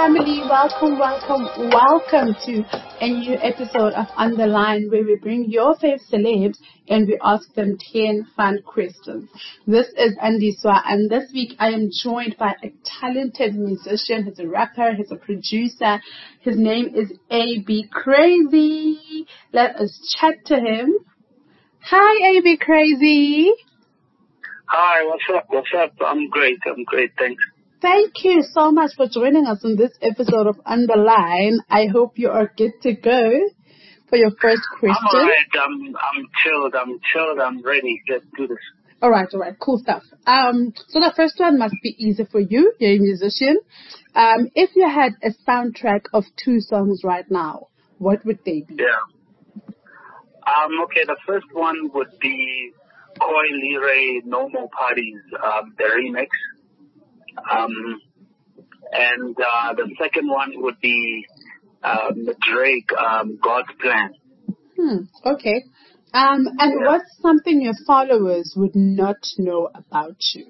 family, welcome to a new episode of On The Line, where we bring your fave celebs and we ask them 10 fun questions. This is Andiswa, and this week I am joined by a talented musician. He's a rapper, he's a producer. His name is AB Crazy. Let us chat to him. Hi, AB Crazy. Hi, what's up? I'm great, thanks. Thank you so much for joining us on this episode of On The Line. I hope you are good to go for your first question. I'm alright, I'm chilled, I'm ready. Let's do this. Alright, cool stuff. So the first one must be easy for you. You're a musician. If you had a soundtrack of 2 songs right now, what would they be? Yeah. Okay, the first one would be Koi Leray, No More Parties, the remix. And the second one would be Drake, God's Plan. Okay. And what's something your followers would not know about you?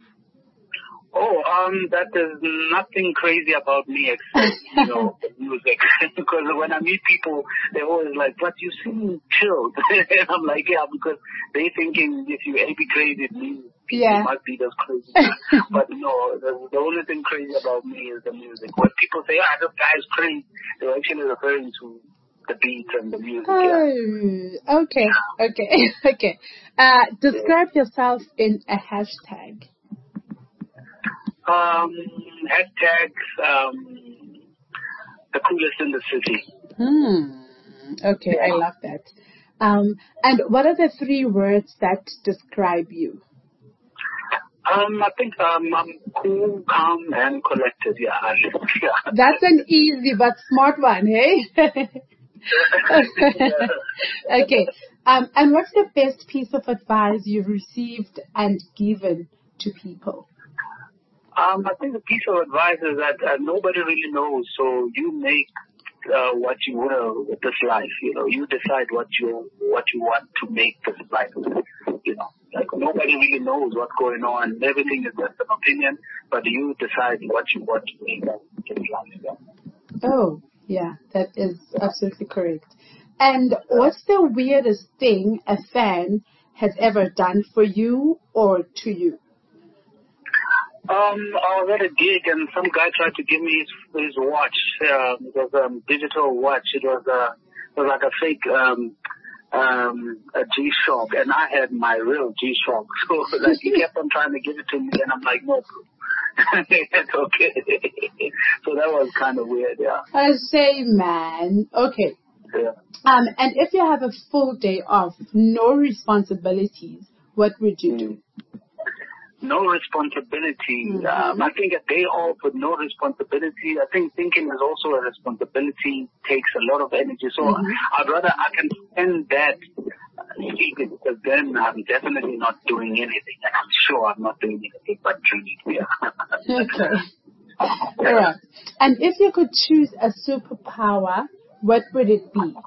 That is nothing crazy about me except, music. Because when I meet people, they're always like, but you seem chilled. And I'm like, yeah, because they thinking if you AB crazy, it means people must be just crazy. But no, the only thing crazy about me is the music. When people say, this guy's crazy, they're actually referring to the beat and the music. Okay. Describe yourself in a hashtag. Hashtags, the coolest in the city. Okay, I love that. And what are the 3 words that describe you? I think I'm cool, calm, and collected. Yeah. That's an easy but smart one, hey? Okay. And what's the best piece of advice you've received and given to people? I think the piece of advice is that nobody really knows, so you make what you will with this life. You decide what you want to make this life. Like nobody really knows what's going on. Everything is just an opinion, but you decide what you want to make this life. Yeah. Oh, yeah, that is absolutely correct. And what's the weirdest thing a fan has ever done for you or to you? I was at a gig and some guy tried to give me his watch. It was a digital watch. It was like a fake a G-Shock, and I had my real G-Shock. So like he kept on trying to give it to me, and I'm like, no. It's okay. So that was kind of weird, yeah. I say, man. Okay. Yeah. And if you have a full day off, no responsibilities, what would you do? No responsibility. I think a day off with no responsibility. I think thinking is also a responsibility, takes a lot of energy. So I'd rather I can spend that sleeping, because then I'm definitely not doing anything. And I'm sure I'm not doing anything but dreaming. Yeah. Okay. All right. And if you could choose a superpower, what would it be?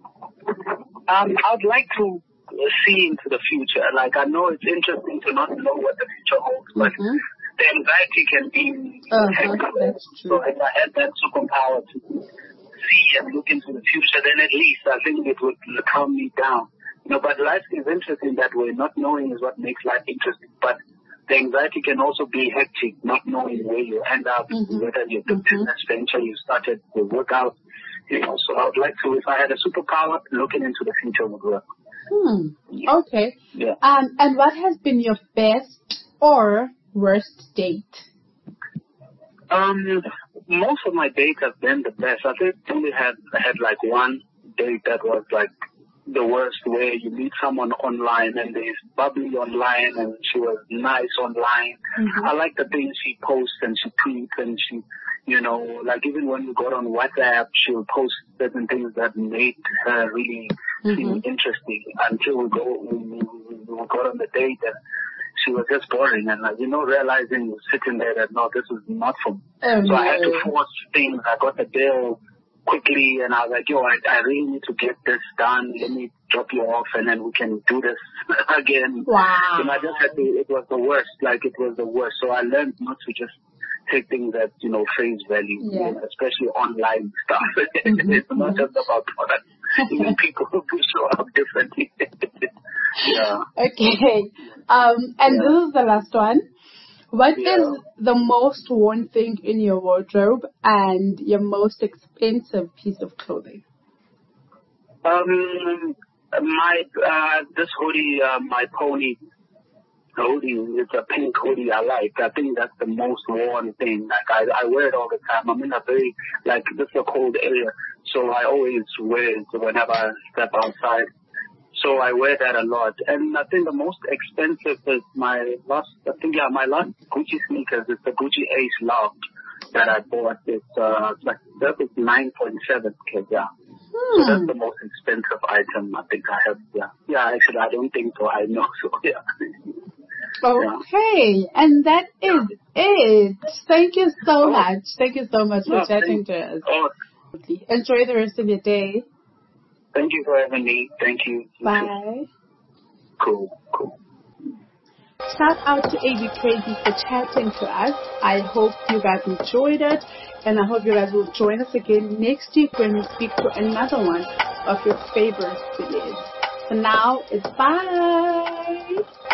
I'd like to see into the future. Like, I know it's interesting to not know what the future holds, but the anxiety can be that's true. So if I had that superpower to see and look into the future, then at least I think it would calm me down. But life is interesting that way. Not knowing is what makes life interesting. But the anxiety can also be hectic, not knowing where you end up, whether you're the business venture you started to work out. So I would like to, if I had a superpower, looking into the future would work. Okay. Yeah. And what has been your best or worst date? Most of my dates have been the best. I think I only had like one date that was like the worst, where you meet someone online and they're bubbly online and she was nice online. I like the things she posts and she tweets and she, like even when we got on WhatsApp, she'll post certain things that made her really seem interesting until we got on the date and she was just boring and realizing sitting there that no, this is not for me. So I had to force things. I got the bill quickly and I was like, I really need to get this done. Let me drop you off and then we can do this again. Wow. And I just had to, it was the worst. So I learned not to just take things at, face value, Yeah. especially online stuff. It's not just about products. Even people who show up differently. Yeah. Okay. And this is the last one. What is the most worn thing in your wardrobe and your most expensive piece of clothing? This hoodie, my pony hoodie, it's a pink hoodie I like. I think that's the most worn thing. Like, I wear it all the time. I'm in a very, this is a cold area, so I always wear it whenever I step outside. So I wear that a lot. And I think the most expensive is my last Gucci sneakers. It's the Gucci Ace Love that I bought. It's that was 9.7K, yeah. So that's the most expensive item I think I have, yeah. Yeah, actually, I don't think so. I know, so, yeah. Okay, and that is it. Thank you so much. Thank you so much for chatting to us. Enjoy the rest of your day. Thank you for having me. Thank you. Bye. Cool. Shout out to AB Crazy for chatting to us. I hope you guys enjoyed it, and I hope you guys will join us again next week when we speak to another one of your favorite celebs. For now, it's bye.